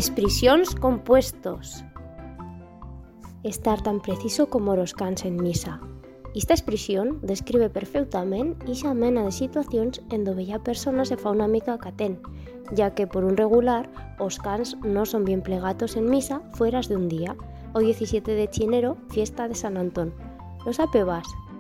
Expresións compuestos. Estar tan preciso como los cans en misa. Esta expresión describe perfectament ixa mena de situacions en do bella persona se fa una mica catén, ya que por un regular os cans no son bien plegatos en misa fueras de un día, o 17 de chinero, fiesta de San Antón. Lo sapebas?